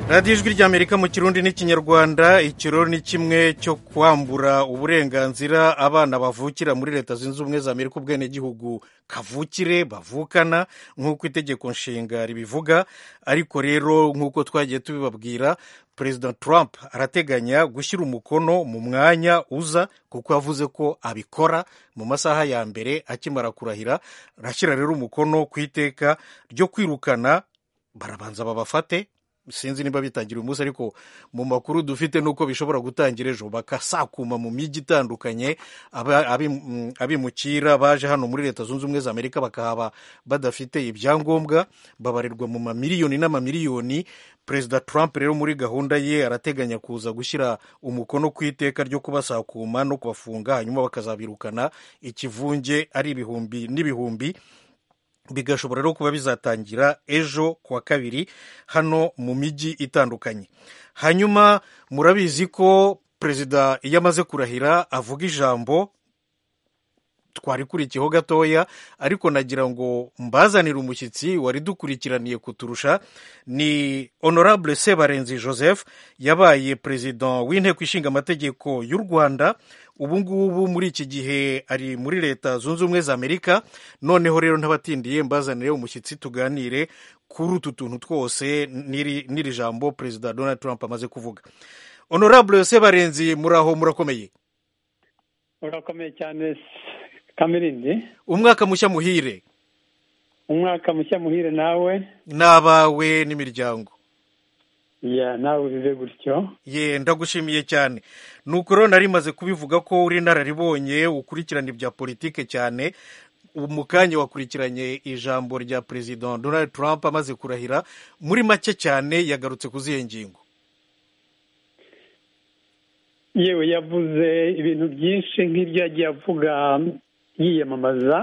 radiyo ijwi ry'amerika mu kirundi n'ikinyarwanda. ikirori ni kimwe cyo kwambura uburenganzira abana bavukira muri leta zunze ubumwe za amerika ubwenegihugu kavukire bavukana nk'uko itegeko nshinga ribivuga. ariko rero nk'uko twagiye tubibabwira, perezida Trump arateganya gushyira umukono mu mwanya uza, kuko yavuze ko abikora mu masaha ya mbere akimara kurahira. arashyira rero umukono ku iteka ryo kwirukana, barabanza babafate, sinzi niba bitangira umunsi, ariko mu makuru dufite nuko bishobora gutangira ejo, bakasakuma mu mijyi itandukanye abimukira baje hano muri leta zunze ubumwe za amerika bakahaba badafite ibyangombwa, babarirwa mu mamiliyoni n'amamiliyoni. perezida Trump rero muri gahunda ye arateganya kuza gushyira umukono ku iteka ryo kubasakuma no kubafunga, hanyuma bakazabirukana ikivunge ari ibihumbi n'ibihumbi. bigashobora rero kuba bizatangira ejo kuwa kabiri hano mu mijyi itandukanye. hanyuma murabizi ko perezida iyo amaze kurahira avuga ijambo, twarikurikiyeho gatoya, ariko nagira ngo mbazanire umushyitsi wari dukurikiraniye kuturusha. ni honorable Sebarenzi Joseph, yabaye perezida w'inteko ishinga amategeko y'u Rwanda. ubu ngubu muri iki gihe ari muri leta zunze ubumwe za amerika. noneho rero ntabatindiye, mbazanire umushyitsi tuganire kuri utu tuntu twose n'iri jambo perezida Donald Trump amaze kuvuga. honorable Sebarenzi, muraho, murakomeye? urakomeye cyane Kamirindi. umwaka mushya muhire. umwaka mushya muhire nawe n'abawe n'imiryango. nawe bibe gutyo. ndagushimiye cyane. nuko rero nari maze kubivuga ko uri inararibonye, ukurikirana ibya politike cyane. mu kanya wakurikiranye ijambo rya perezida Donald Trump amaze kurahira. muri make cyane yagarutse ku zihe ngingo? yewe yavuze ibintu byinshi nk'ibyo yagiye avuga yiyamamaza.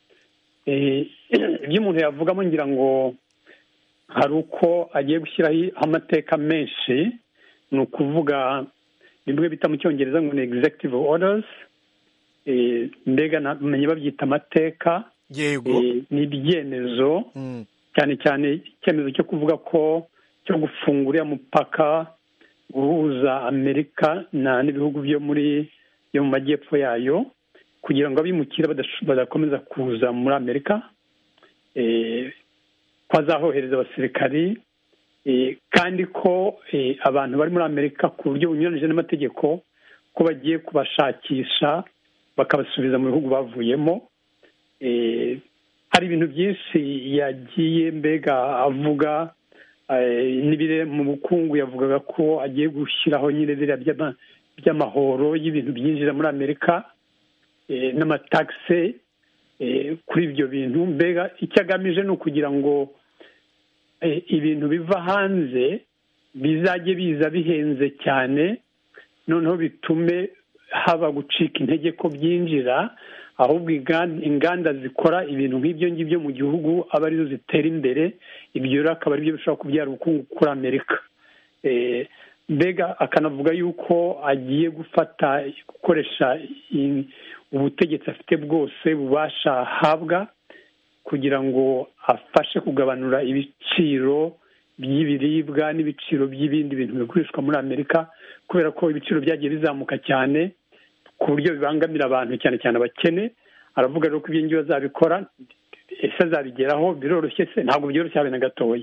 ibyo umuntu yavugamo ngira ngo hari uko agiye gushyiraho amateka menshi. ni ukuvuga bimwe bita mu cyongereza ngo ni executive orders. mbega namenye babyita amateka. yego. ni ibyemezo cyane cyane icyemezo cyo kuvuga ko cyo gufungura uriya mupaka guhuza amerika n'ibihugu byo mu majyepfo yayo, kugira ngo abimukira badakomeza kuza muri amerika. ko azahohereza abasirikari, kandi ko abantu bari muri amerika ku buryo bunyuranyije n'amategeko ko bagiye kubashakisha bakabasubiza mu bihugu bavuyemo. hari ibintu byinshi yagiye mbega avuga. mu bukungu yavugaga ko agiye gushyiraho nyine biriya by'amahoro y'ibintu byinjira muri amerika, n'amatagisi kuri ibyo bintu. mbega icyo agamije ni ukugira ngo ibintu biva hanze bizajye biza bihenze cyane, noneho bitume haba gucika intege ko byinjira, ahubwo inganda zikora ibintu nk'ibyo ngibyo mu gihugu aba arizo zitera imbere. ibyo rero akaba aribyo bishobora kubyara ubukungu kuri amerika. mbega akanavuga yuko agiye gukoresha ubutegetsi afite bwose bubasha ahabwa kugira ngo afashe kugabanura ibiciro by'ibiribwa n'ibiciro by'ibindi bintu bigurishwa muri amerika, kubera ko ibiciro byagiye bizamuka cyane ku buryo bibangamira abantu cyane cyane abakene. aravuga rero ko ibyo ngibyo azabikora. ese azabigeraho? biroroshye se? ntabwo byoroshye habe na gatoya.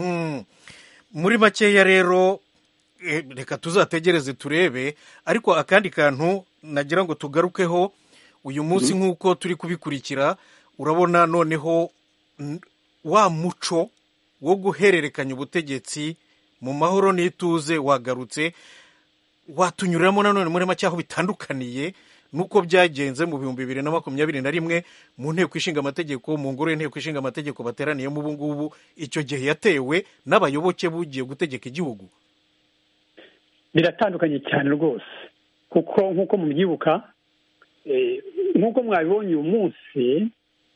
muri makeya rero reka tuzategereze turebe. ariko akandi kantu nagira ngo tugarukeho uyu munsi nk'uko turi kubikurikira, urabona noneho wa muco wo guhererekanya ubutegetsi mu mahoro n'ituze wagarutse. watunyuriramo nanone muri make aho bitandukaniye nuko byagenze mu 2021 mu nteko ishinga amategeko, mu ngoro y'inteko ishinga amategeko bateraniyemo ubu ngubu. icyo gihe yatewe n'abayoboke bugiye gutegeka igihugu. biratandukanye cyane rwose, kuko nk'uko mubyibuka, nk'uko mwabibonye uyu munsi,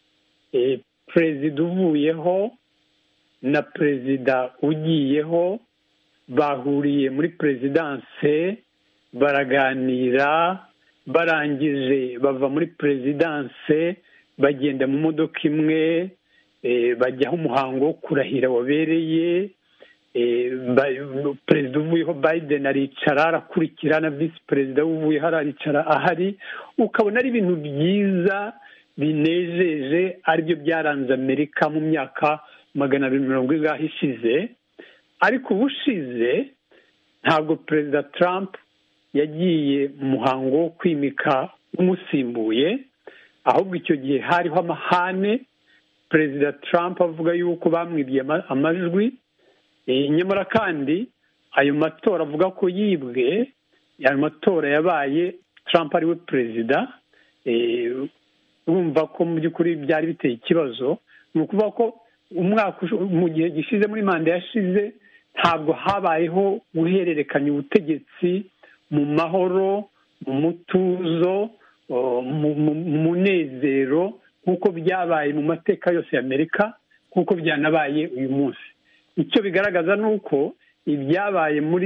perezida uvuyeho na perezida ugiyeho bahuriye muri perezidanse, baraganira, barangije bava muri perezidanse bagenda mu modoka imwe, bajyaho umuhango wo kurahira wabereye. perezida uvuyeho Biden aricara arakurikira na visi perezida uvuyeho aricara ahari, ukabona ari ibintu byiza binejeje, aribyo byaranze Amerika mu myaka 250 ishize. ariko ubushize ntabwo perezida Trump yagiye mu muhango wo kwimika umusimbuye, ahubwo icyo gihe hariho amahane, perezida Trump avuga yuko bamwibye amajwi, nyamara kandi ayo matora avuga ko yibwe, ayo matora yabaye Trump ariwe perezida. Urumva ko mu by'ukuri byari biteye ikibazo. Ni ukuvuga ko mu gihe gishize, muri manda yashize, ntabwo habayeho guhererekanya ubutegetsi mu mahoro, mu mutuzo, mu munezero nk'uko byabaye mu mateka yose y'Amerika, nk'uko byanabaye uyu munsi. Icyo bigaragaza ni uko ibyabaye mu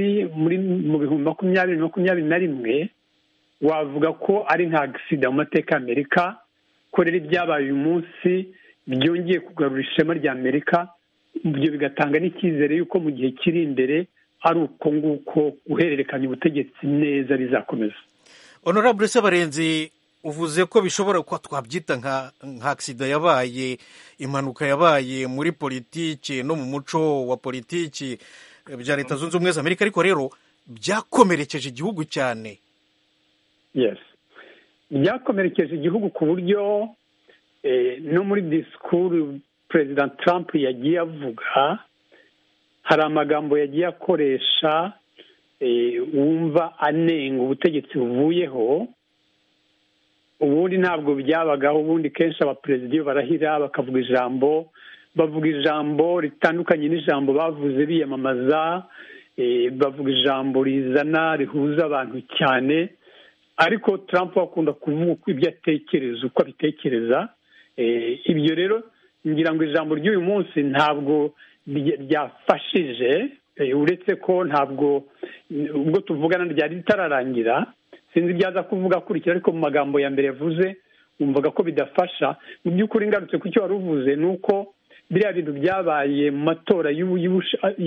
2021 wavuga ko ari nka agisida mu mateka y'Amerika, ko rero ibyabaye uyu munsi byongeye kugarura ishema ry'Amerika. Ibyo bigatanga n'icyizere yuko mu gihe kiri imbere ari uko nguko guhererekanya ubutegetsi neza bizakomeza. Honorable Sebarenzi, uvuze ko bishobora kuba twabyita nka agisida yabaye, impanuka yabaye muri politiki no mu muco wa politiki bya Leta Zunze Ubumwe za Amerika, ariko rero byakomerekeje igihugu cyane. Yes, byakomerekeje igihugu ku buryo no muri disikuru perezida Trump yagiye avuga, hari amagambo yagiye akoresha wumva anenga ubutegetsi buvuyeho. Ubundi ntabwo byabagaho, ubundi kenshi abaperezida iyo barahira bakavuga ijambo, bavuga ijambo ritandukanye n'ijambo bavuze biyamamaza, bavuga ijambo rizana rihuza abantu cyane. Ariko Trump akunda kuvuga uko ibyo atekereza, uko abitekereza. Ibyo rero ngira ngo ijambo ry'uyu munsi ntabwo ryafashije, uretse ko ntabwo ubwo tuvugana ryari ritararangira, sinzi ibyaza kuvuga akurikira, ariko mu magambo ya mbere yavuze wumvaga ko bidafasha. Mu by'ukuri ngarutse ku cyo wari uvuze, ni uko biriya bintu byabaye mu matora yo mu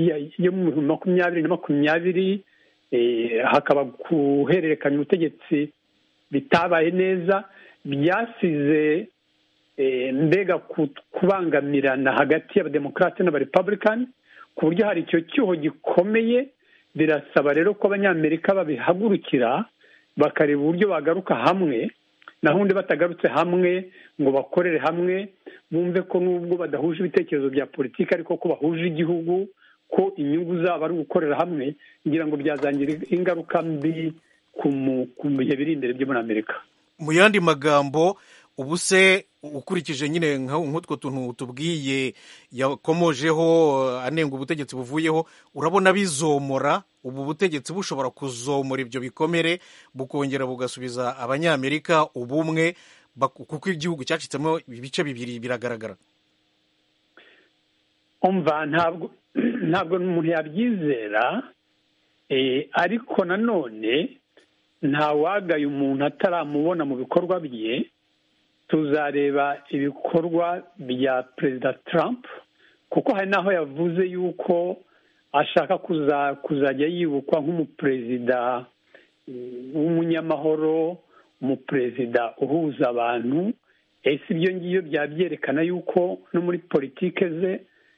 2020, hakaba guhererekanya ubutegetsi bitabaye neza, byasize mbega kubangamirana hagati y'abademokarate n'abarepublican, ku buryo hari icyo cyuho gikomeye. Birasaba rero ko abanyamerika babihagurukira bakareba uburyo bagaruka hamwe, naho undi batagarutse hamwe ngo bakorere hamwe, bumve ko nubwo badahuje ibitekerezo bya politiki ariko ko bahuje igihugu, ko inyungu zabo ari gukorera hamwe, ngira ngo byazangira ingaruka mbi ku bihe biri imbere byo muri Amerika. Mu yandi magambo, ubu se ukurikije nyine nk'utwo tuntu tubwiye yakomojeho anenga ubutegetsi buvuyeho, urabona bizomora ubu butegetsi bushobora kuzomora ibyo bikomere bukongera bugasubiza abanyamerika ubumwe, kuko igihugu cyacitsemo ibice bibiri biragaragara. Umva, ntabwo umuntu yabyizera, ariko nanone ntawagaye umuntu ataramubona mu bikorwa bye. Tuzareba ibikorwa bya perezida Trump, kuko hari n'aho yavuze yuko ashaka kuzajya yibukwa nk'umuperezida w'umunyamahoro, umuperezida uhuza abantu. Ese ibyo ngibyo byabyerekana yuko no muri politike ze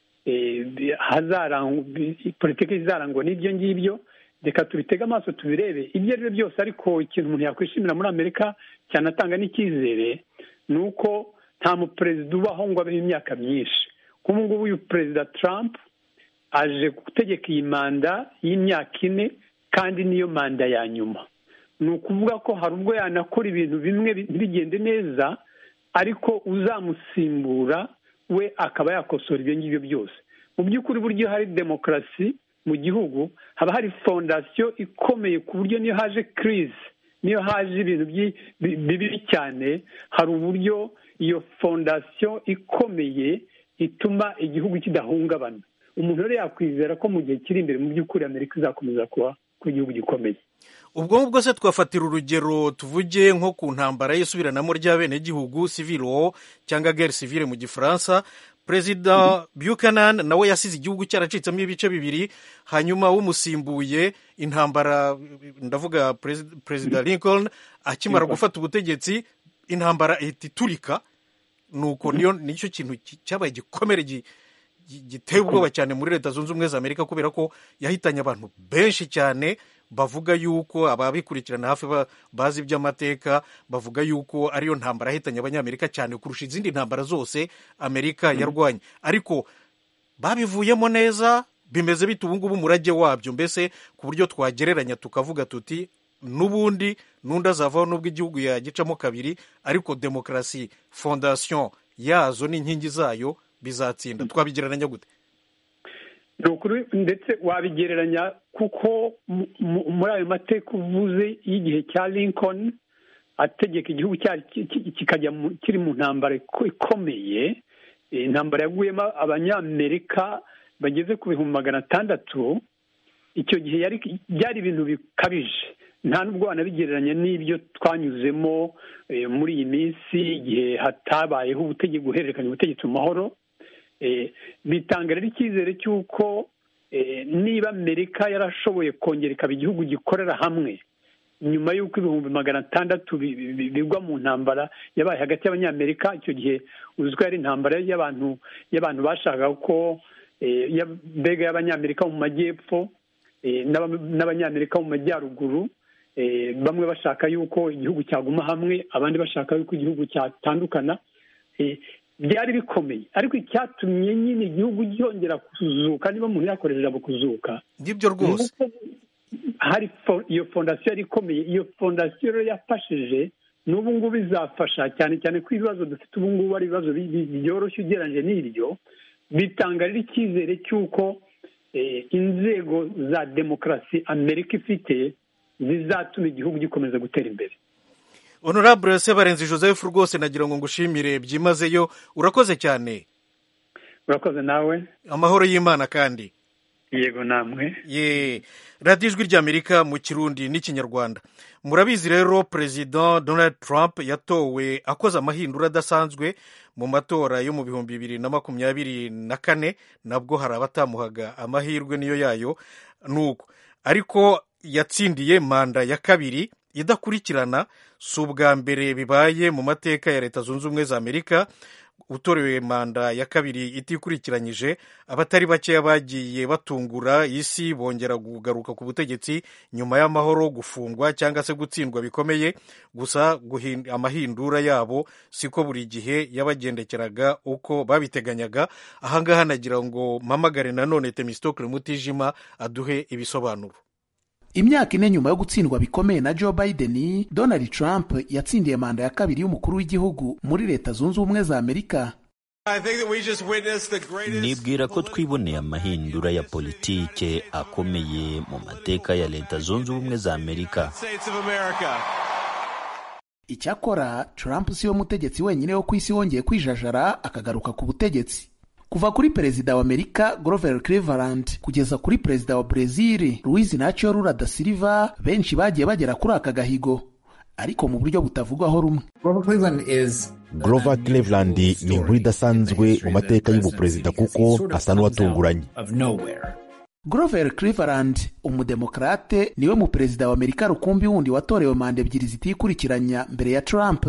politiki izarangwa n'ibyo ngibyo. Reka tubitege amaso tubirebe. Ibyo ari byo byose, ariko ikintu umuntu yakwishimira muri Amerika cyanatanga n'icyizere, ni uko nta muperezida ubaho ngo abeho imyaka myinshi. Nk'ubu ngubu uyu perezida Trump aje gutegeka iyi manda y'imyaka 4, kandi niyo manda ya nyuma. Ni ukuvuga ko hari ubwo yanakora ibintu bimwe bigende neza, ariko uzamusimbura we akaba yakosora ibyo ngibyo byose. Mu by'ukuri buryo hari demokarasi mu gihugu, haba hari fondasiyo ikomeye ku buryo niyo haje crise, niyo haje ibintu bibi cyane, hari uburyo iyo fondasiyo ikomeye ituma igihugu kidahungabana. Umuntu rero yakwizera ko mu gihe kiri imbere mu by'ukuri Amerika izakomeza kuba ku gihugu gikomeye. Ubwo ngubwo se twafatira urugero, tuvuge nko ku ntambara y'isubiranamo ry'abenegihugu, civil war cyangwa guerre civile mu Gifaransa. perezida Buchanan nawe yasize igihugu cyaracitsemo ibice bibiri, hanyuma umusimbuye intambara, ndavuga perezida Lincoln akimara gufata ubutegetsi intambara ihita iturika. Nuko nicyo kintu cyabaye gikomere giteye ubwoba cyane muri Leta Zunze Ubumwe za Amerika, kubera ko yahitanye abantu benshi cyane. Bavuga yuko ababikurikirana hafi bazi iby'amateka bavuga yuko ariyo ntambara yahitanye abanyamerika cyane kurusha izindi ntambara zose Amerika yarwanye. Ariko babivuyemo neza, bimeze bite ubu ngubu umurage wabyo, mbese ku buryo twagereranya tukavuga tuti n'ubundi n'undi azavaho nubwo igihugu yagicamo kabiri, ariko demokarasi fondasiyo yazo n'inkingi zayo bizatsinda. Twabigereranya gute? ni ukuri, ndetse wabigereranya kuko muri ayo mateka uvuze y'igihe cya Lincoln ategeka igihugu kikajya kiri mu ntambara ikomeye, intambara yaguyemo abanyamerika bageze ku 600,000. icyo gihe byari ibintu bikabije, nta nubwo wanabigereranya n'ibyo twanyuzemo muri iyi minsi igihe hatabayeho guhererekanya ubutegetsi mu mahoro. Bitanga rero icyizere cy'uko niba Amerika yarashoboye kongera ikaba igihugu gikorera hamwe nyuma y'uko 600,000 bigwa mu ntambara yabaye hagati y'abanyamerika. Icyo gihe uzwi ari intambara y'abantu bashakaga ko mbega y'abanyamerika mu majyepfo n'abanyamerika mu majyaruguru, bamwe bashaka yuko igihugu cyaguma hamwe, abandi bashaka yuko igihugu cyatandukana. Byari bikomeye, ariko icyatumye nyine igihugu cyongera kuzuka, niba umuntu yakoresheje ijambo kuzuka, ngibyo rwose hari iyo fondasiyo yari ikomeye. Iyo fondasiyo rero yafashije n'ubu ngubu izafasha cyane cyane ko ibibazo dufite ubu ngubu ari ibibazo byoroshye ugereranyije n'ibyo. Bitanga rero icyizere cy'uko inzego za demokarasi Amerika ifite zizatuma igihugu gikomeza gutera imbere. Honorable Sebarenzi Joseph, rwose nagira ngo ngushimire byimazeyo, urakoze cyane. Urakoze nawe. Amahoro y'Imana kandi. Yego namwe. Radiyo Ijwi ry'Amerika mu Kirundi n'Ikinyarwanda. Murabizi rero Perezida Donald Trump yatowe akoze amahindura adasanzwe mu matora yo mu 2024, nabwo hari abatamuhaga amahirwe niyo yayo nuko, ariko yatsindiye manda ya kabiri idakurikirana. Si ubwa mbere bibaye mu mateka ya Leta Zunze Ubumwe za Amerika utorewe manda ya kabiri itikurikiranyije. Abatari bakeya bagiye batungura isi, bongera kugaruka ku butegetsi nyuma y'amahoro, gufungwa cyangwa se gutsindwa bikomeye. Gusa amahindura yabo siko buri gihe yabagendekeraga uko babiteganyaga. Ahangaha nagira ngo mpamagare nanone Temistokle Mutijima aduhe ibisobanuro. Imyaka 4 nyuma yo gutsindwa bikomeye na Joe Biden, Donald Trump yatsindiye manda ya kabiri y'umukuru w'igihugu muri Leta Zunze Ubumwe za Amerika. Nibwira ko twiboneye amahindura ya politike akomeye mu mateka ya Leta Zunze Ubumwe za Amerika. Icyakora Trump si we mutegetsi wenyine wo ku isi wongeye kwijajara akagaruka ku butegetsi. Kuva kuri perezida wa Amerika Grover Cleveland kugeza kuri perezida wa Brazil Luiz Inácio Lula da Silva, benshi bagiye bagera kuri aka gahigo, ariko mu buryo butavugwaho rumwe. Grover Cleveland ni inkuru idasanzwe mu mateka y'ubuperezida kuko asa n'uwatunguranye. Grover Cleveland, umudemokrate, niwe mu perezida wa Amerika rukumbi wundi watorewe manda ebyiri zitikurikiranya mbere ya Trump.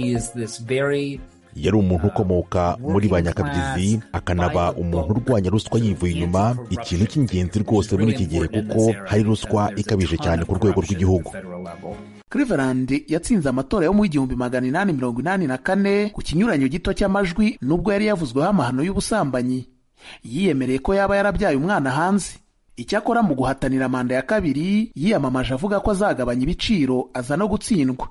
Yari umuntu ukomoka muri ba nyakabyizi, akanaba umuntu urwanya ruswa yivuye inyuma, ikintu cy'ingenzi rwose muri iki gihe kuko hari ruswa ikabije cyane ku rwego rw'igihugu. Cleveland yatsinze amatora yo mu 1884 ku kinyuranyo gito cy'amajwi, nubwo yari yavuzweho amahano y'ubusambanyi. Yiyemereye ko yaba yarabyaye umwana hanze. Icyakora mu guhatanira manda ya kabiri yiyamamaje avuga ko azagabanya ibiciro, aza no gutsindwa.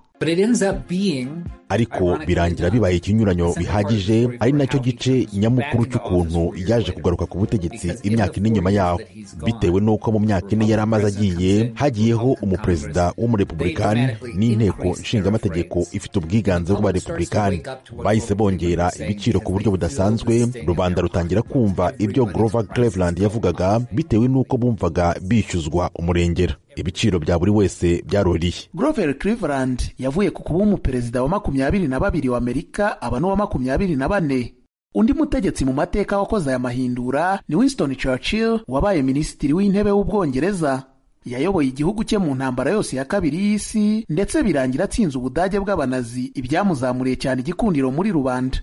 Ariko birangira bibaye ikinyuranyo bihagije, ari nacyo gice nyamukuru cy'ukuntu yaje kugaruka ku butegetsi imyaka 4 nyuma yaho. Bitewe n'uko mu myaka 4 yari amaze agiye, hagiyeho umuperezida w'umurepublikani n'inteko nshingamategeko ifite ubwiganze bw'abarepublikani. Bahise bongera ibiciro ku buryo budasanzwe, rubanda rutangira kumva ibyo Grover Cleveland yavugaga, bitewe n'uko bumvaga bishyuzwa umurengera. Ibiciro bya buri wese byaroriye. Grover Cleveland yavuye ku kuba umuperezida wa 22 wa Amerika aba n'uwa 24. undi mutegetsi mu mateka wakoze aya mahindura ni Winston Churchill wabaye minisitiri w'intebe w'Ubwongereza. Yayoboye igihugu cye mu ntambara yose ya kabiri y'isi ndetse birangira atsinze Ubudage bw'Abanazi, ibyamuzamuriye cyane igikundiro muri rubanda.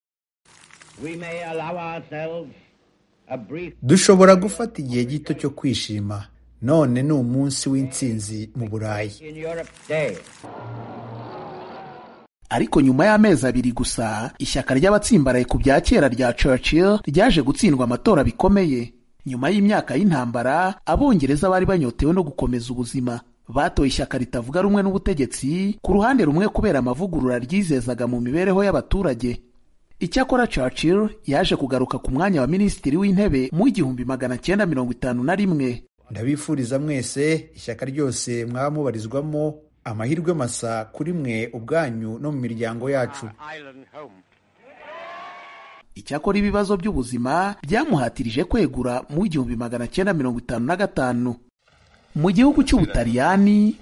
Dushobora gufata igihe gito cyo kwishima. None ni umunsi w'intsinzi mu Burayi. Ariko nyuma y'amezi abiri gusa, ishyaka ry'abatsimbaraye ku bya kera rya Churchill ryaje gutsindwa amatora bikomeye. Nyuma y'imyaka y'intambara, Abongereza bari banyotewe no gukomeza ubuzima. Batoye ishyaka ritavuga rumwe n'ubutegetsi, ku ruhande rumwe kubera amavugurura ryizezaga mu mibereho y'abaturage. Icyakora Churchill yaje kugaruka ku mwanya wa minisitiri w'intebe mu 1951. Ndabifuriza mwese ishyaka ryose mwaba mubarizwamo amahirwe masa kuri mwe ubwanyu no mu miryango yacu. Icyakora ibibazo by'ubuzima byamuhatirije kwegura mu 1955. Mu gihugu cy'Ubutaliyani,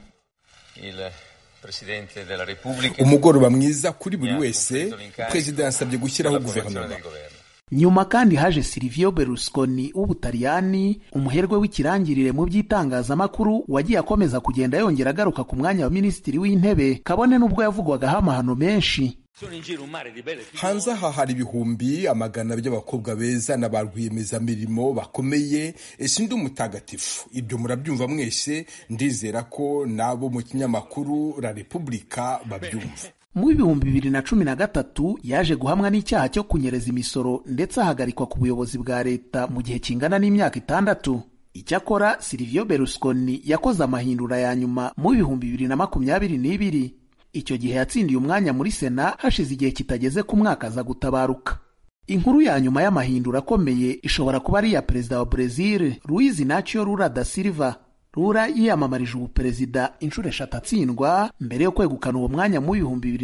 umugoroba mwiza kuri buri wese, perezida yasabye gushyiraho guverinoma. Nyuma kandi haje Silvio Berlusconi w'Ubutaliyani, umuherwe w'ikirangirire mu by'itangazamakuru wagiye akomeza kugenda yongera agaruka ku mwanya wa minisitiri w'intebe, kabone n'ubwo yavugwagaho amahano menshi. Hanze aha hari ibihumbi amagana by'abakobwa beza na ba rwiyemezamirimo bakomeye. Sindi umutagatifu, ibyo murabyumva mwese. Ndizera ko nabo mu kinyamakuru La Repubblica babyumva. Mu 2013 yaje guhamwa n'icyaha cyo kunyereza imisoro ndetse ahagarikwa ku buyobozi bwa leta mu gihe kingana n'imyaka 6. Icyakora Silvio Berlusconi yakoze amahindura ya nyuma mu 2022. Icyo gihe yatsindiye umwanya muri Sena hashize igihe kitageze ku mwaka aza gutabaruka. Inkuru ya nyuma y'amahindura akomeye ishobora kuba ari iya perezida wa Brazil, Luiz Inácio Lula da Silva. Lula yiyamamarije ubuperezida inshuro 3 atsindwa mbere yo kwegukana uwo mwanya mu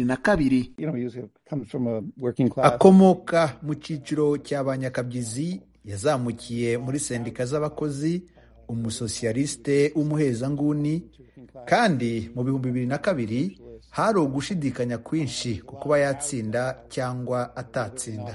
2002. Akomoka mu cyiciro cy'abanyakabyizi, yazamukiye muri sendika z'abakozi, umusosiyaliste w'umuhezanguni, kandi mu 2002 hari ugushidikanya kwinshi ku kuba yatsinda cyangwa atatsinda.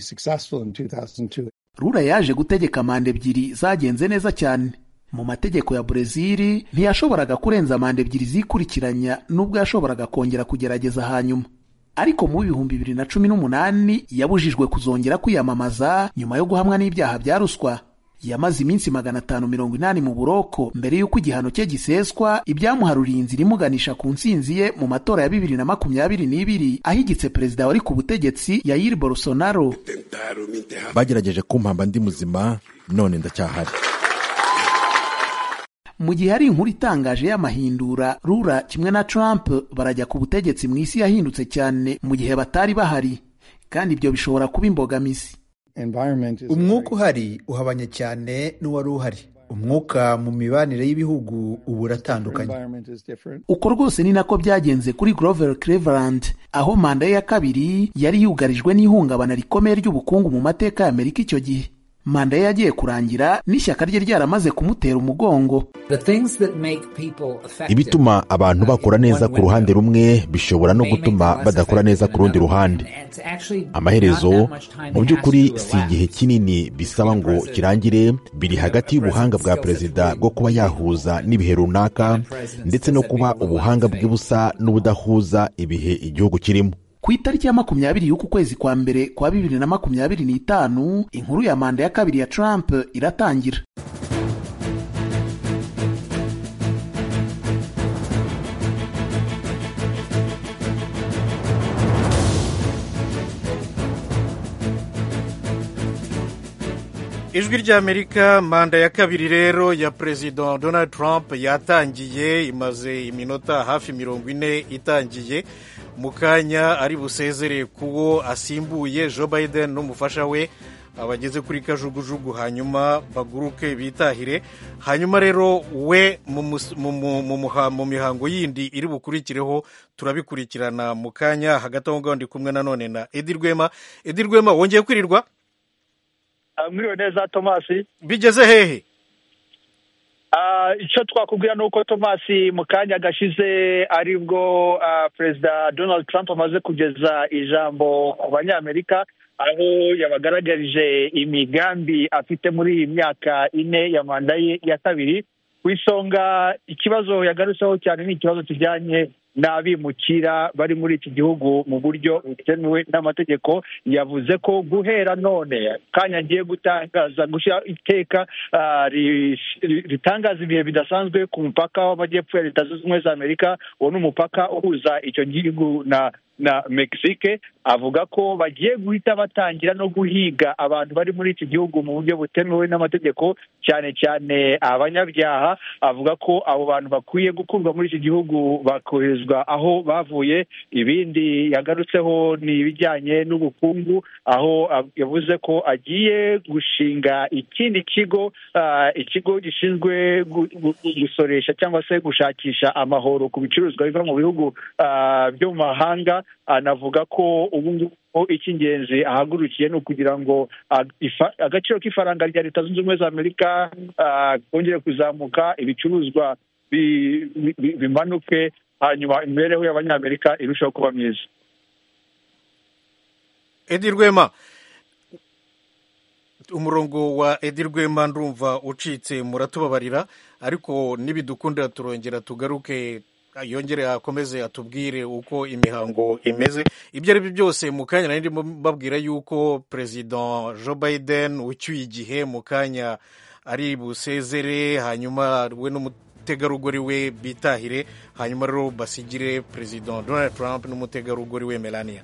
Lula yaje gutegeka manda ebyiri zagenze neza cyane. Mu mategeko ya Brazil ntiyashoboraga kurenza manda ebyiri zikurikiranya, nubwo yashoboraga kongera kugerageza hanyuma. Ariko mu 2018 yabujijwe kuzongera kwiyamamaza nyuma yo guhamwa n'ibyaha bya ruswa. Yamaze iminsi 580 mu buroko mbere y'uko igihano cye giseswa, ibyamuharuriye inzira imuganisha ku ntsinzi ye mu matora ya 2022 ahigitse perezida wari ku butegetsi Jair Bolsonaro. Bagerageje kumpamba ndi muzima, none ndacyahari. Mu gihe hari inkuru itangaje y'amahindura, Lula kimwe na Trump barajya ku butegetsi mu isi yahindutse cyane mu gihe batari bahari, kandi ibyo bishobora kuba imbogamizi. Umwuka uhari uhabanye cyane n'uwari uhari. Umwuka mu mibanire y'ibihugu ubu uratandukanye. Uko rwose ni nako byagenze kuri Grover Cleveland, aho manda ye ya kabiri yari yugarijwe n'ihungabana rikomeye ry'ubukungu mu mateka ya Amerika icyo gihe. Manda ye yagiye kurangira n'ishyaka rye ryaramaze kumutera umugongo. Ibituma abantu bakora neza ku ruhande rumwe bishobora no gutuma badakora neza ku rundi ruhande. Amaherezo mu by'ukuri si igihe kinini bisaba ngo kirangire, biri hagati y'ubuhanga bwa perezida bwo kuba yahuza n'ibihe runaka, ndetse no kuba ubuhanga bwe busa n'ubudahuza ibihe igihugu kirimo. Ku itariki ya 20 y'uku kwezi kwa mbere kwa 2025, inkuru ya manda ya kabiri ya Trump iratangira. Ijwi ry'Amerika, manda ya kabiri rero ya President Donald Trump yatangiye, imaze iminota hafi 40 itangiye. Mu kanya ari busezere kuwo asimbuye Joe Biden n'umufasha we abageze kuri kajugujugu, hanyuma baguruke bitahire. Hanyuma rero we mu mihango yindi iri bukurikireho turabikurikirana mu kanya. Hagati aho ngaho ndi kumwe nanone na Edi Rwema. Edi Rwema, wongeye kwirirwa? Mwiriwe neza Thomas. Bigeze hehe? Icyo twakubwira ni uko Thomas mu kanya gashize aribwo Perezida Donald Trump amaze kugeza ijambo ku banyamerika, aho yabagaragarije imigambi afite muri iyi myaka 4 ya manda ye ya kabiri. Ku isonga ikibazo yagarutseho cyane ni ikibazo kijyanye n'abimukira bari muri iki gihugu mu buryo butemewe n'amategeko. Yavuze ko guhera none kanya agiye gutangaza gushyira iteka ritangaza ibihe bidasanzwe ku mupaka w'amajyepfo ya Leta Zunze Ubumwe za Amerika, uwo ni umupaka uhuza icyo gihugu na Mexique. Avuga ko bagiye guhita batangira no guhiga abantu bari muri iki gihugu mu buryo butemewe n'amategeko, cyane cyane abanyabyaha. Avuga ko abo bantu bakwiye gukurwa muri iki gihugu bakoherezwa aho bavuye. Ibindi yagarutseho ni ibijyanye n'ubukungu, aho yavuze ko agiye gushinga ikindi kigo, ikigo gishinzwe gusoresha cyangwa se gushakisha amahoro ku bicuruzwa biva mu bihugu byo mu mahanga. Anavuga ko ubu ngubu icy'ingenzi ahagurukiye ni ukugira ngo agaciro k'ifaranga rya Leta Zunze Ubumwe za Amerika kongere kuzamuka, ibicuruzwa bimanuke, hanyuma imibereho y'abanyamerika irushaho kuba myiza. Edi Rwema, umurongo wa Edi Rwema ndumva ucitse, muratubabarira, ariko nibidukundira turongera tugaruke, yongere akomeze atubwire uko imihango imeze. Ibyo ari byo byose mu kanya nari mbabwira yuko President Joe Biden ucyuye igihe mu kanya ari busezere, hanyuma we n'umutegarugori we bitahire, hanyuma rero basigire President Donald Trump n'umutegarugori we Melania.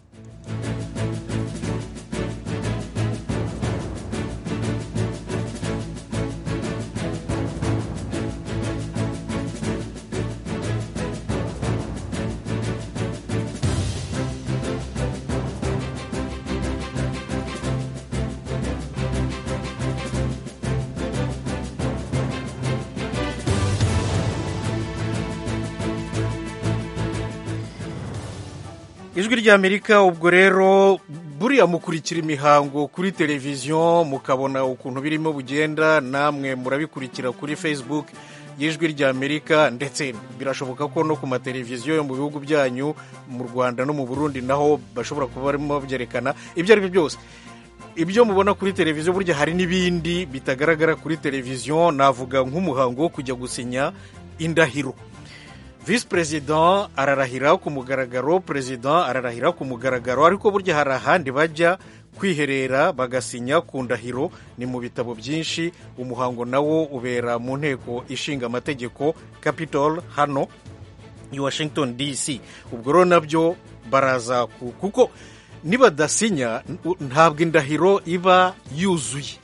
Ijwi ry'Amerika. Ubwo rero buriya mukurikira imihango kuri televiziyo mukabona ukuntu birimo bugenda, namwe murabikurikira kuri Facebook y'Ijwi ry'Amerika, ndetse birashoboka ko no ku mateleviziyo yo mu bihugu byanyu mu Rwanda no mu Burundi naho bashobora kuba barimo byerekana. Ibyo ari byo byose, ibyo mubona kuri televiziyo burya hari n'ibindi bitagaragara kuri televiziyo. Navuga nk'umuhango wo kujya gusinya indahiro. Visi Perezida ararahira ku mugaragaro, Perezida ararahira ku mugaragaro, ariko burya hari ahandi bajya kwiherera bagasinya ku ndahiro, ni mu bitabo byinshi. Umuhango nawo ubera mu nteko ishinga amategeko Capitol hano i Washington DC. Ubwo rero nabyo baraza kuko nibadasinya ntabwo indahiro iba yuzuye.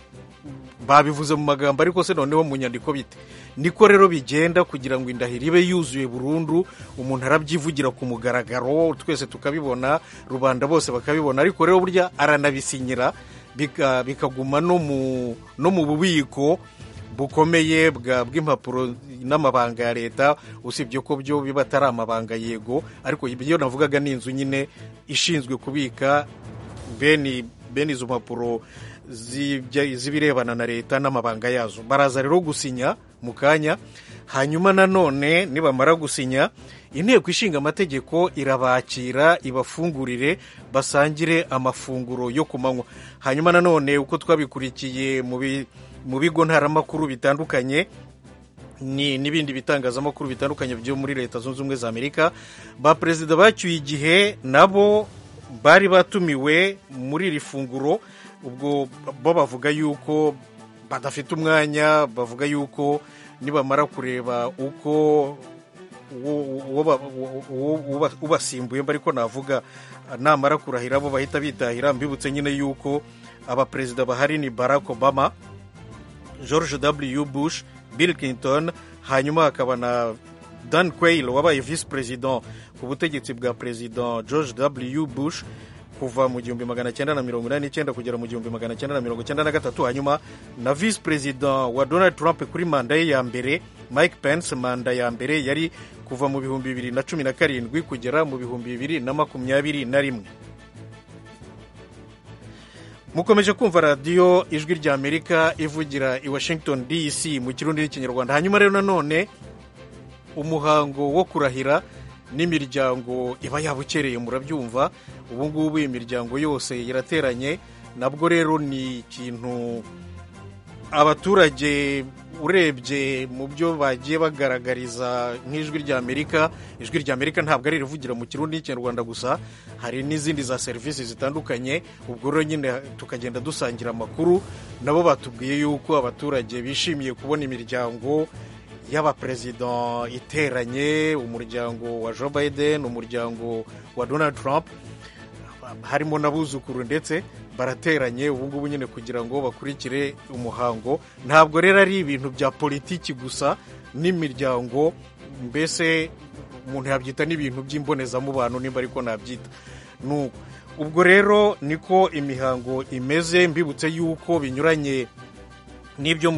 Babivuze mu magambo, ariko se noneho mu nyandiko bite? Niko rero bigenda kugira ngo indahiro ibe yuzuye burundu. Umuntu arabyivugira ku mugaragaro, twese tukabibona, rubanda bose bakabibona, ariko rero burya aranabisinyira bikaguma no mu bubiko bukomeye bw'impapuro n'amabanga ya leta, usibye ko byo biba atari amabanga yego, ariko ibyo navugaga ni inzu nyine ishinzwe kubika bene izo mpapuro z'ibirebana na leta n'amabanga yazo. Baraza rero gusinya mu kanya, hanyuma nanone nibamara gusinya inteko ishinga amategeko irabakira ibafungurire basangire amafunguro yo ku manywa. Hanyuma nanone uko twabikurikiye mu bigo ntaramakuru bitandukanye n'ibindi bitangazamakuru bitandukanye byo muri Leta Zunze Ubumwe za Amerika, ba perezida bacyuye igihe nabo bari batumiwe muri iri funguro. Ubwo bo bavuga yuko badafite umwanya, bavuga yuko nibamara kureba uko ubasimbuye ariko navuga namara kurahira bo bahita bitahira. Mbibutse nyine yuko abaperezida bahari ni Barack Obama, George W. Bush, Bill Clinton, hanyuma hakaba na Dan Quayle wabaye visi perezida ku butegetsi bwa perezida George W. Bush kuva mu 1989 kugera mu 1993, hanyuma na visi perezida wa Donald Trump kuri manda ye ya mbere Mike Pence. Manda ya mbere yari kuva mu 2017 kugera mu 2021. Mukomeje kumva radiyo Ijwi ry'Amerika ivugira i Washington DC mu Kirundi n'Ikinyarwanda. Hanyuma rero nanone umuhango wo kurahira n'imiryango iba yabukereye murabyumva. ubu ngubu imiryango yose irateranye, nabwo rero ni ikintu abaturage urebye mu byo bagiye bagaragariza nk'ijwi ry'Amerika. ijwi ry'Amerika ntabwo ari rivugira mu Kirundi n'Ikinyarwanda gusa, hari n'izindi za serivisi zitandukanye. ubwo rero nyine tukagenda dusangira amakuru, nabo batubwiye yuko abaturage bishimiye kubona imiryango y'abaperezida iteranye, umuryango wa Joe Biden, umuryango wa Donald Trump, harimo n'abuzukuru ndetse barateranye ubu ngubu nyine kugira ngo bakurikire umuhango. ntabwo rero ari ibintu bya politiki gusa, n'imiryango, mbese umuntu yabyita n'ibintu by'imbonezamubano nimba ariko nabyita. ubwo rero niko imihango imeze. mbibutse yuko binyuranye n'ibyo mu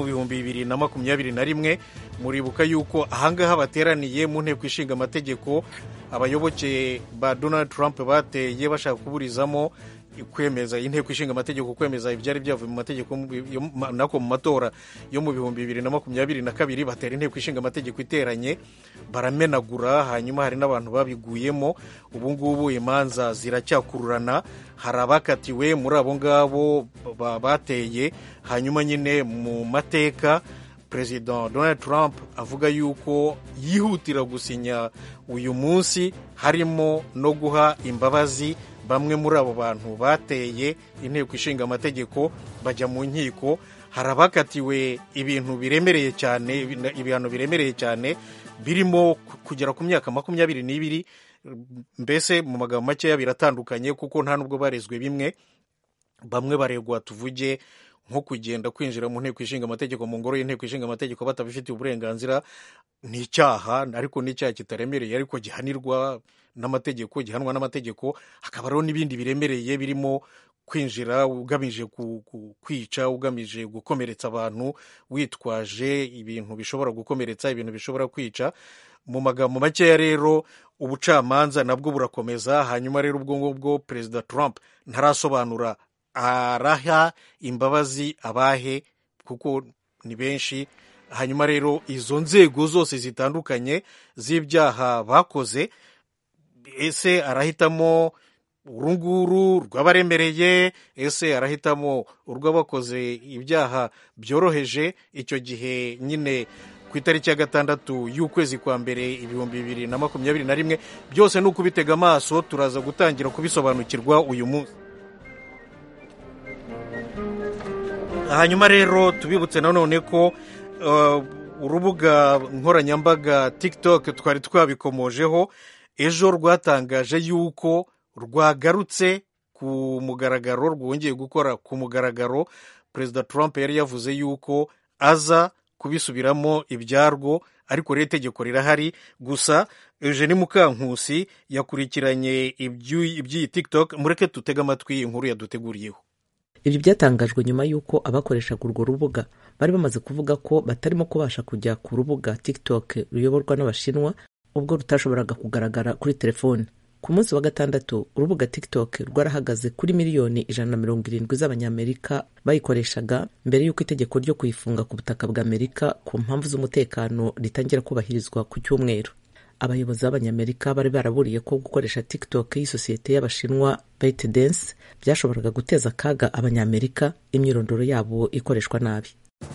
2021. muribuka yuko ahangaha bateraniye mu nteko ishinga amategeko, abayoboke ba Donald Trump bateye bashaka kuburizamo kwemeza inteko ishinga amategeko kwemeza ibyari byavuye mu mategeko nako mu matora yo mu 2022. batera inteko ishinga amategeko iteranye, baramenagura, hanyuma hari n'abantu babiguyemo. ubu ngubu imanza ziracyakururana, hari abakatiwe muri abo ngabo bateye. hanyuma nyine mu mateka Perezida Donald Trump avuga yuko yihutira gusinya uyu munsi, harimo no guha imbabazi bamwe muri abo bantu bateye inteko ishinga amategeko bajya mu nkiko. hari abakatiwe ibintu biremereye cyane, ibihano biremereye cyane birimo kugera ku myaka 22. mbese mu magambo makeya biratandukanye kuko nta nubwo barezwe bimwe. bamwe baregwa tuvuge nko kugenda kwinjira mu nteko ishinga amategeko, mu ngoro y'inteko ishinga amategeko batabifitiye uburenganzira. ni icyaha, ariko ni icyaha kitaremereye ariko gihanwa n'amategeko. hakaba rero n'ibindi biremereye birimo kwinjira ugamije kwica, ugamije gukomeretsa abantu, witwaje ibintu bishobora gukomeretsa, ibintu bishobora kwica. mu magambo makeya rero ubucamanza nabwo burakomeza. hanyuma rero ubwo ngubwo Perezida Trump ntarasobanura araha imbabazi abahe kuko ni benshi. hanyuma rero izo nzego zose zitandukanye z'ibyaha bakoze, ese arahitamo urunguru rw'abaremereye, ese arahitamo urw'abakoze ibyaha byoroheje? icyo gihe nyine ku itariki ya 6 y'ukwezi kwa mbere 2021, byose ni ukubitega amaso. turaza gutangira kubisobanukirwa uyu munsi. hanyuma rero tubibutse nanone ko urubuga nkoranyambaga TikTok twari twabikomojeho ejo rwatangaje yuko rwagarutse ku mugaragaro, rwongeye gukora ku mugaragaro. Perezida Trump yari yavuze yuko aza kubisubiramo ibyarwo, ariko rero itegeko rirahari. gusa Eugenie Mukankusi yakurikiranye iby'iyi TikTok. mureke tutege amatwi inkuru yaduteguriyeho. Ibi byatangajwe nyuma y'uko abakoreshaga urwo rubuga bari bamaze kuvuga ko batarimo kubasha kujya ku rubuga TikTok ruyoborwa n'Abashinwa, ubwo rutashoboraga kugaragara kuri telefone. Ku munsi wa gatandatu urubuga TikTok rwarahagaze kuri miliyoni 170 z'abanyamerika bayikoreshaga mbere y'uko itegeko ryo kuyifunga ku butaka bwa Amerika ku mpamvu z'umutekano ritangira kubahirizwa ku cyumweru. Abayobozi b'abanyamerika bari baraburiye ko gukoresha TikTok y'isosiyete y'Abashinwa ByteDance byashoboraga guteza akaga abanyamerika, imyirondoro yabo ikoreshwa nabi.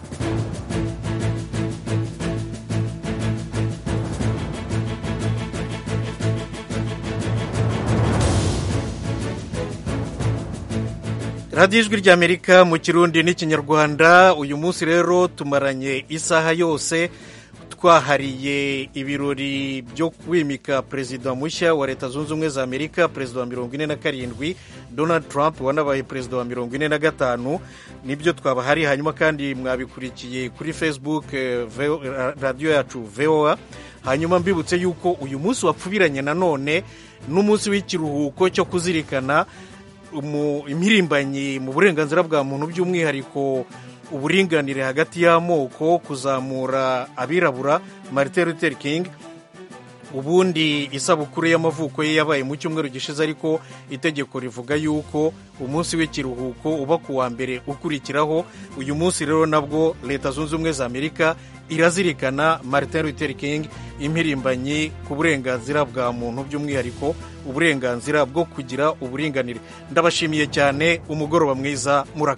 radiyo ijwi ry'Amerika mu Kirundi n'Ikinyarwanda. uyu munsi rero tumaranye isaha yose twahariye ibirori byo kwimika perezida mushya wa Leta Zunze Ubumwe za Amerika, perezida wa 47, Donald Trump wanabaye perezida wa 45. nibyo twabahari. hanyuma kandi mwabikurikiye kuri Facebook radiyo yacu VOA. hanyuma mbibutse yuko uyu munsi wapfubiranye nanone n'umunsi w'ikiruhuko cyo kuzirikana impirimbanyi mu burenganzira bwa muntu, by'umwihariko uburinganire hagati y'amoko, kuzamura abirabura. Martin Luther King ubundi isabukuru y'amavuko ye yabaye mu cyumweru gishize, ariko itegeko rivuga yuko umunsi w'ikiruhuko uba ku wa mbere ukurikiraho. uyu munsi rero nabwo leta zunze ubumwe za amerika irazirikana Martin Luther King, impirimbanyi ku burenganzira bwa muntu, by'umwihariko uburenganzira bwo kugira uburinganire. Ndabashimiye cyane, umugoroba mwiza.